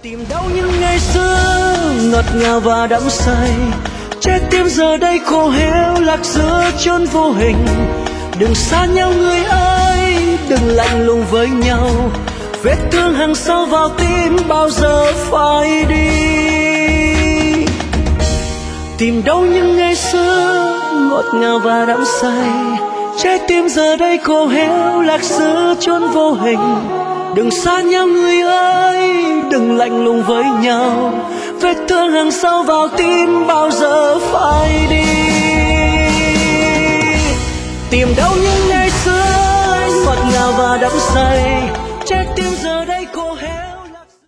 Tìm đâu những ngày xưa ngọt ngào và đắm say, trái tim giờ đây khô héo lạc giữa chốn vô hình. Đừng xa nhau người ơi, đừng lạnh lùng với nhau, vết thương hằn sâu vào tim bao giờ phai đi. Tìm đâu những ngày xưa ngọt ngào và đắm say, trái tim giờ đây khô héo lạc giữa chốn vô hình. Đừng xa nhau người ơi, đừng lạnh lùng với nhau, vết thương hằn sâu vào tim bao giờ